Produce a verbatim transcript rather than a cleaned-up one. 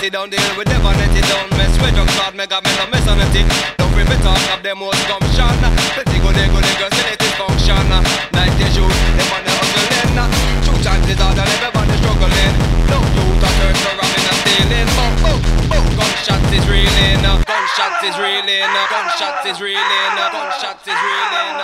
it down, deal with never let it down. Mess with drugs hard, make up, me no mess on it. Don't bring me talk of them most gumption. Pretty good, they good, they girls, in it is function. Night they shoot, them on the hustling. Two chances are that everybody struggling. No youth are search for robbing and stealing. Boom, boom, boom, gunshots is reeling. Gunshots is reeling. Gunshots is reeling. Gunshots is reeling.